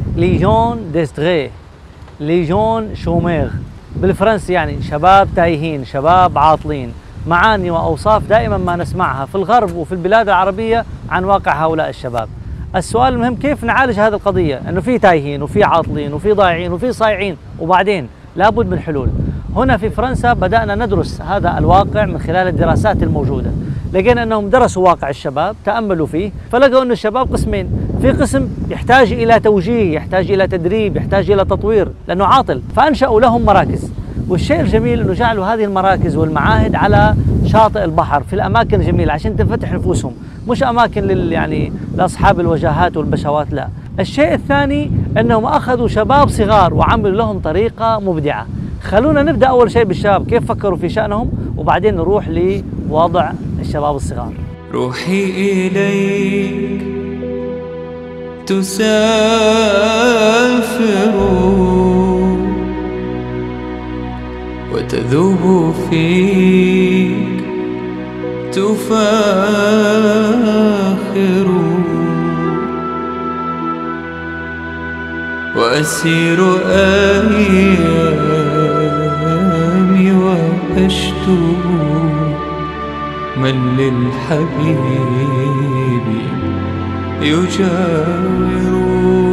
ليجون ديستغي، ليجون شوميغ، بالفرنسي يعني شباب تايهين، شباب عاطلين، معاني وأوصاف دائما ما نسمعها في الغرب وفي البلاد العربية عن واقع هؤلاء الشباب. السؤال المهم كيف نعالج هذه القضية؟ أنه في تايهين وفي عاطلين وفي ضايعين وفي صايعين، وبعدين لابد من حلول. هنا في فرنسا بدأنا ندرس هذا الواقع من خلال الدراسات الموجودة. لقينا أنهم درسوا واقع الشباب، تأملوا فيه، فلقوا أن الشباب قسمين، في قسم يحتاج إلى توجيه، يحتاج إلى تدريب، يحتاج إلى تطوير لأنه عاطل، فأنشأوا لهم مراكز. والشيء الجميل أنه جعلوا هذه المراكز والمعاهد على شاطئ البحر في الأماكن الجميلة عشان تنفتح نفوسهم، مش أماكن يعني لأصحاب الوجاهات والبشوات، لا. الشيء الثاني أنهم أخذوا شباب صغار وعملوا لهم طريقة مبدعة. خلونا نبدأ أول شيء بالشباب، كيف فكروا في شأنهم، وبعدين نروح لوضع الشباب الصغار. روحي إليك تسافر وتذوب فيك تفاخر، وأسير أيامي وأشتو من للحبيب يجاور.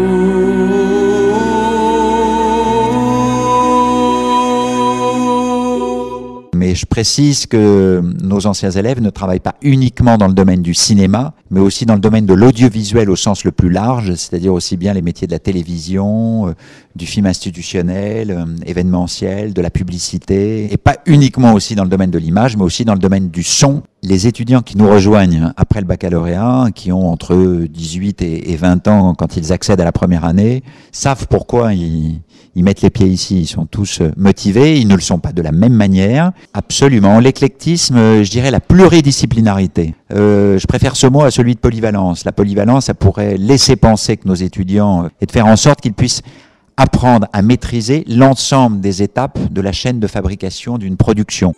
Mais je précise que nos anciens élèves ne travaillent pas uniquement dans le domaine du cinéma, mais aussi dans le domaine de l'audiovisuel au sens le plus large, c'est-à-dire aussi bien les métiers de la télévision, du film institutionnel, événementiel, de la publicité, et pas uniquement aussi dans le domaine de l'image, mais aussi dans le domaine du son. Les étudiants qui nous rejoignent après le baccalauréat, qui ont entre 18 et 20 ans quand ils accèdent à la première année, savent pourquoi ils mettent les pieds ici. Ils sont tous motivés, ils ne le sont pas de la même manière. Absolument. L'éclectisme, je dirais la pluridisciplinarité. Je préfère ce mot à celui de polyvalence. La polyvalence, ça pourrait laisser penser que nos étudiants, et de faire en sorte qu'ils puissent apprendre à maîtriser l'ensemble des étapes de la chaîne de fabrication d'une production.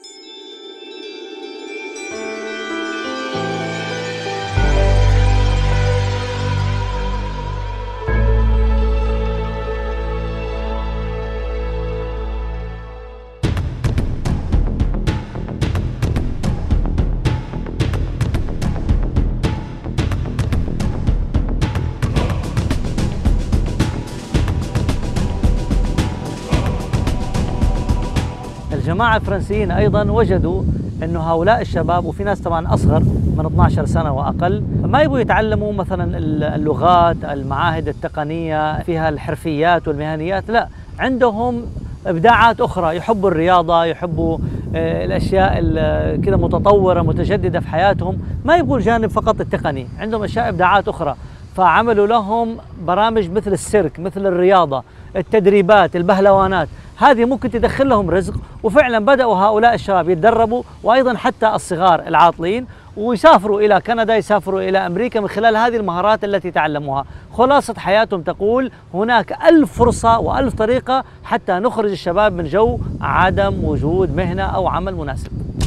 الجماعة الفرنسيين أيضا وجدوا أنه هؤلاء الشباب، وفي ناس طبعا أصغر من 12 سنة وأقل، ما يبغوا يتعلموا مثلا اللغات، المعاهد التقنية فيها الحرفيات والمهنيات، لا، عندهم إبداعات أخرى، يحبوا الرياضة، يحبوا الأشياء كذا متطورة متجددة في حياتهم، ما يبغوا الجانب فقط التقني، عندهم أشياء إبداعات أخرى. فعملوا لهم برامج مثل السيرك، مثل الرياضة، التدريبات، البهلوانات، هذه ممكن تدخل لهم رزق. وفعلا بدأوا هؤلاء الشباب يتدربوا، وأيضا حتى الصغار العاطلين، ويسافروا إلى كندا، يسافروا إلى أمريكا من خلال هذه المهارات التي تعلموها. خلاصة حياتهم تقول هناك 1000 فرصة و1000 طريقة حتى نخرج الشباب من جو عدم وجود مهنة أو عمل مناسب.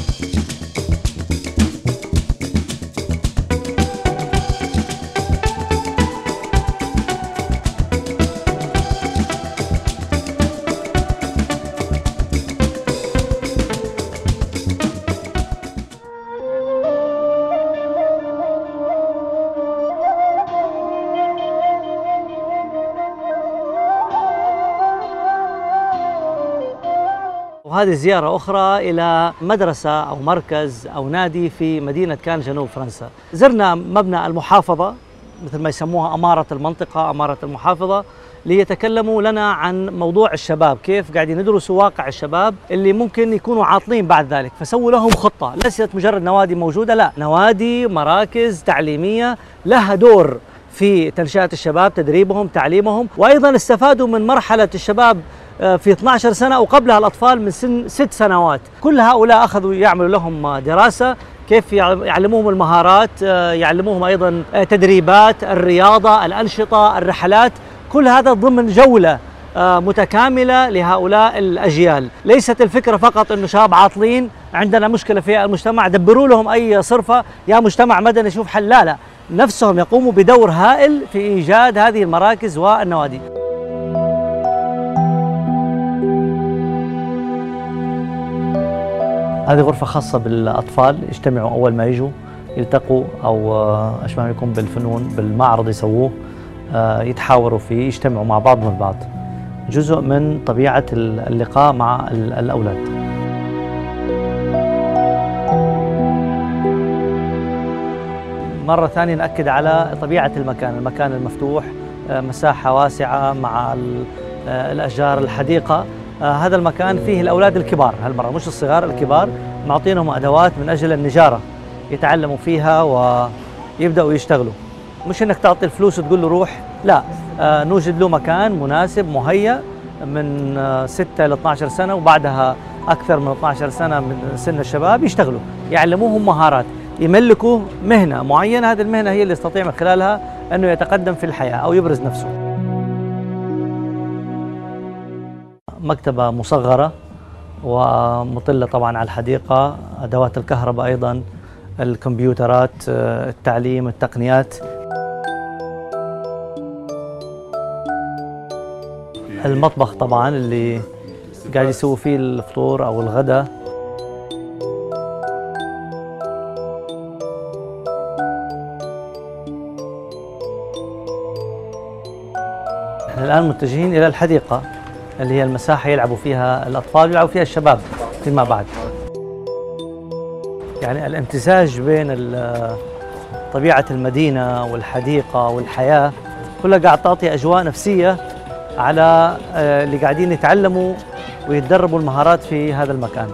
وهذه زيارة أخرى إلى مدرسة أو مركز أو نادي في مدينة كان جنوب فرنسا. زرنا مبنى المحافظة، مثل ما يسموها أمارة المنطقة، أمارة المحافظة، ليتكلموا لنا عن موضوع الشباب، كيف قاعدين يدرسوا واقع الشباب اللي ممكن يكونوا عاطلين بعد ذلك، فسووا لهم خطة، ليست مجرد نوادي موجودة، لا، نوادي، مراكز تعليمية لها دور في تنشئة الشباب، تدريبهم، تعليمهم، وأيضا استفادوا من مرحلة الشباب في 12 سنة وقبلها الأطفال من سن 6 سنوات. كل هؤلاء أخذوا يعملوا لهم دراسة، كيف يعلموهم المهارات، يعلموهم أيضا تدريبات، الرياضة، الأنشطة، الرحلات، كل هذا ضمن جولة متكاملة لهؤلاء الأجيال. ليست الفكرة فقط أنه شباب عاطلين عندنا مشكلة في المجتمع دبروا لهم أي صرفة يا مجتمع مدني شوف حل، لا، نفسهم يقوموا بدور هائل في إيجاد هذه المراكز والنوادي. هذه غرفة خاصة بالأطفال، يجتمعوا أول ما يجوا يلتقوا، أو أشبه ما يكون بالفنون بالمعرض يسووه، يتحاوروا فيه، يجتمعوا مع بعضهم البعض. جزء من طبيعة اللقاء مع الأولاد. مرة ثانية نأكد على طبيعة المكان المفتوح، مساحة واسعة مع الأشجار، الحديقة. هذا المكان فيه الأولاد الكبار، هالمرة مش الصغار، الكبار، معطينهم أدوات من أجل النجارة يتعلموا فيها ويبدأوا يشتغلوا. مش إنك تعطي الفلوس وتقول له روح، لا، نوجد له مكان مناسب مهيأ من 6 إلى 12 سنة، وبعدها أكثر من 12 سنة من سن الشباب يشتغلوا، يعلموهم مهارات، يملكوا مهنة معينة. هذه المهنة هي اللي يستطيع من خلالها أنه يتقدم في الحياة أو يبرز نفسه. مكتبة مصغرة ومطلة طبعا على الحديقة، أدوات الكهرباء أيضا، الكمبيوترات، التعليم، التقنيات. المطبخ طبعا اللي قاعد يسووا فيه الفطور أو الغداء. احنا الآن متجهين إلى الحديقة اللي هي المساحة يلعبوا فيها الأطفال ويلعبوا فيها الشباب فيما بعد. يعني الامتزاج بين طبيعة المدينة والحديقة والحياة كلها قاعد تعطي أجواء نفسية على اللي قاعدين يتعلموا ويتدربوا المهارات في هذا المكان.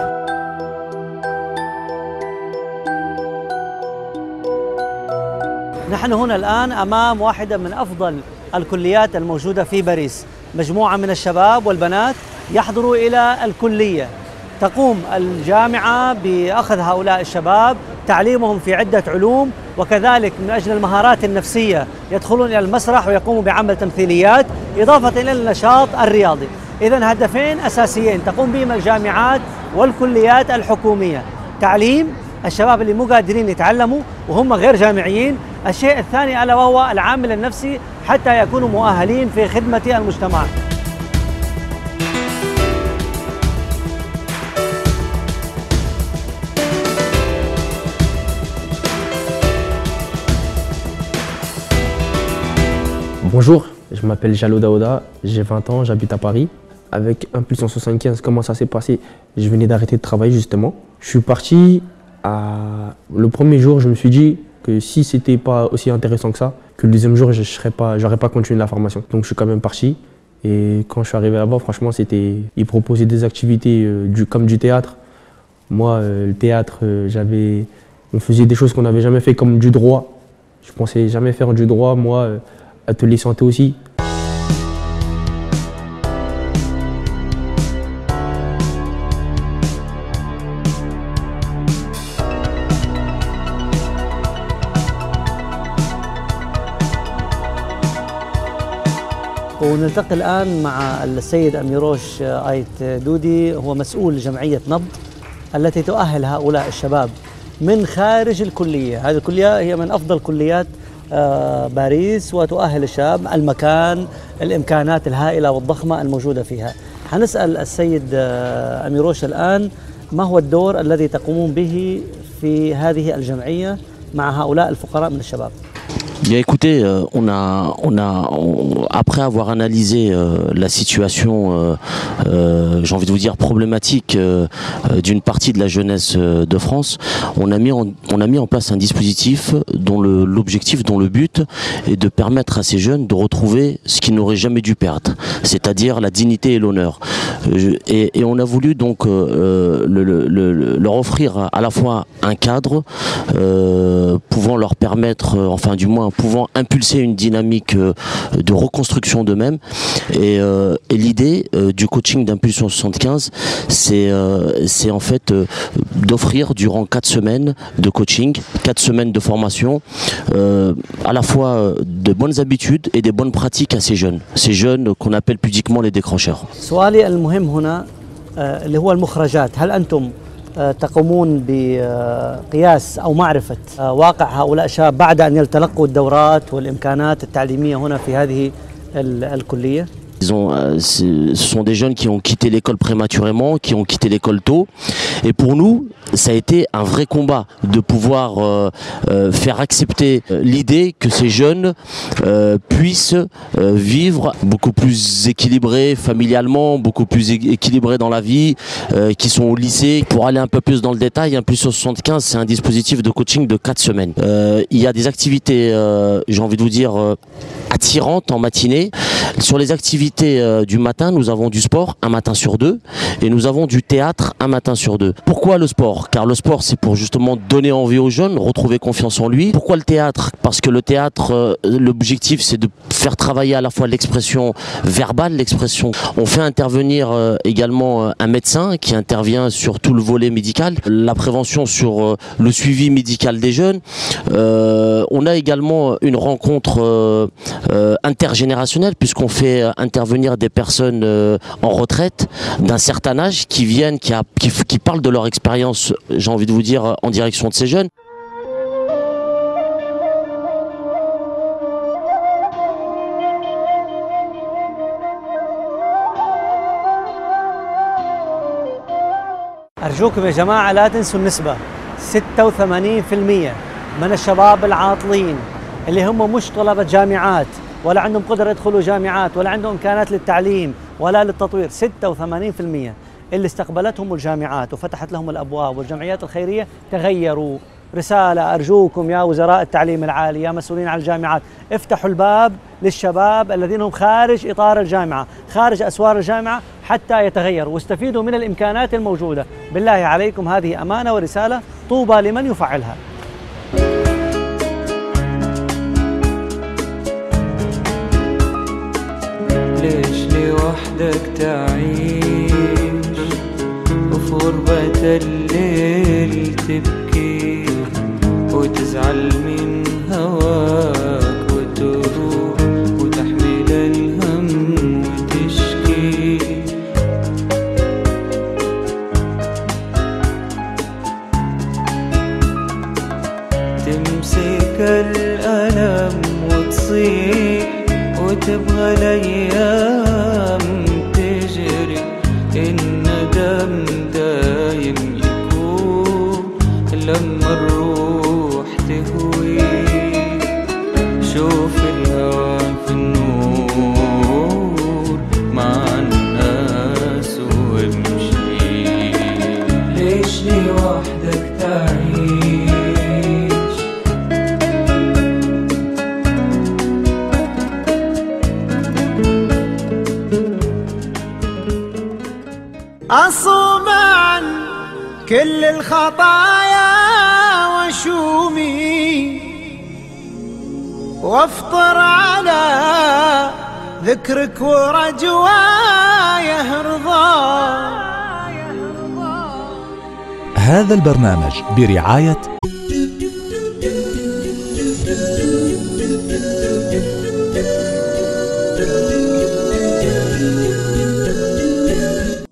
نحن هنا الآن أمام واحدة من أفضل الكليات الموجودة في باريس. مجموعة من الشباب والبنات يحضروا إلى الكلية. تقوم الجامعة بأخذ هؤلاء الشباب تعليمهم في عدة علوم، وكذلك من أجل المهارات النفسية يدخلون إلى المسرح ويقوموا بعمل تمثيليات، إضافة إلى النشاط الرياضي. إذن هدفين أساسيين تقوم بهم الجامعات والكليات الحكومية: تعليم الشباب اللي مو قادرين يتعلموا وهم غير جامعيين. الشيء الثاني ألا وهو العامل النفسي حتى يكونوا مؤهلين في خدمة المجتمع. Bonjour, je m'appelle Jallo Daouda, j'ai 20 ans, j'habite à Paris. Avec Impulsion 75, comment ça s'est passé? Je venais d'arrêter de travailler justement. Je suis parti, le premier jour, je me suis dit que si c'était pas aussi intéressant que ça, que le deuxième jour, j'aurais pas continué la formation. Donc je suis quand même parti. Et quand je suis arrivé là-bas, franchement, ils proposaient des activités comme du théâtre. Moi, le théâtre, on faisait des choses qu'on n'avait jamais fait, comme du droit. Je pensais jamais faire du droit, moi, atelier santé aussi. ونلتقي الآن مع السيد أميروش آيت دودي، هو مسؤول جمعية نبض التي تؤهل هؤلاء الشباب من خارج الكلية. هذه الكلية هي من أفضل كليات باريس وتؤهل الشباب، المكان، الإمكانات الهائلة والضخمة الموجودة فيها. حنسأل السيد أميروش الآن ما هو الدور الذي تقومون به في هذه الجمعية مع هؤلاء الفقراء من الشباب. Bien écoutez, après avoir analysé la situation, j'ai envie de vous dire problématique d'une partie de la jeunesse de France, on a mis en place un dispositif dont l'objectif, dont le but est de permettre à ces jeunes de retrouver ce qu'ils n'auraient jamais dû perdre, c'est-à-dire la dignité et l'honneur. Et on a voulu donc leur offrir à la fois un cadre pouvant leur permettre, enfin du moins pouvant impulser une dynamique de reconstruction d'eux-mêmes. Et l'idée du coaching d'Impulsion 75, c'est en fait d'offrir durant 4 semaines de coaching, 4 semaines de formation, à la fois de bonnes habitudes et des bonnes pratiques à ces jeunes qu'on appelle pudiquement les décrocheurs. سؤالي المهم هنا اللي هو المخرجات. هل أنتم تقومون بقياس أو معرفة واقع هؤلاء الشباب بعد أن يتلقوا الدورات والإمكانات التعليمية هنا في هذه الكلية؟ Ce sont des jeunes qui ont quitté l'école prématurément, qui ont quitté l'école tôt. Et pour nous, ça a été un vrai combat de pouvoir faire accepter l'idée que ces jeunes puissent vivre beaucoup plus équilibrés familialement, beaucoup plus équilibrés dans la vie, qui sont au lycée. Pour aller un peu plus dans le détail, un plus sur 75, c'est un dispositif de coaching de 4 semaines. Il y a des activités, j'ai envie de vous dire, attirantes en matinée. Sur les activités du matin, nous avons du sport un matin sur 2 et nous avons du théâtre un matin sur 2. Pourquoi le sport? Car le sport, c'est pour justement donner envie aux jeunes, retrouver confiance en lui. Pourquoi le théâtre? Parce que le théâtre, l'objectif, c'est de faire travailler à la fois l'expression verbale, l'expression. On fait intervenir également un médecin qui intervient sur tout le volet médical, la prévention sur le suivi médical des jeunes. On a également une rencontre intergénérationnelle puisqu'on fait intervenir des personnes en retraite d'un certain âge qui viennent, qui parlent de leur expérience, j'ai envie de vous dire, en direction de ces jeunes. أرجوكم يا جماعة لا تنسوا النسبة. 86% من الشباب العاطلين اللي هم مش طلبة جامعات ولا عندهم قدرة يدخلوا جامعات ولا عندهم إمكانات للتعليم ولا للتطوير، 86% اللي استقبلتهم الجامعات وفتحت لهم الأبواب والجمعيات الخيرية تغيروا. رسالة أرجوكم يا وزراء التعليم العالي، يا مسؤولين عن الجامعات، افتحوا الباب للشباب الذين هم خارج إطار الجامعة، خارج أسوار الجامعة، حتى يتغيروا واستفيدوا من الإمكانات الموجودة. بالله عليكم هذه أمانة ورسالة، طوبى لمن يفعلها. ليش لوحدك تعيش وفي غربة الليل تبكي وتزعل من هواك وتروح وتحمل الهم وتشكي. تمسك الألم وتصيح وتبغى الأيام تجري، الندم دايم يكون لما الروح تهوي. شوف الهوى في النور مع الناس وامشي. ليش لوحدك تعيش؟ أصوم عن كل الخطايا وشومي وافطر على ذكرك ورجوايه رضا. هذا البرنامج برعاية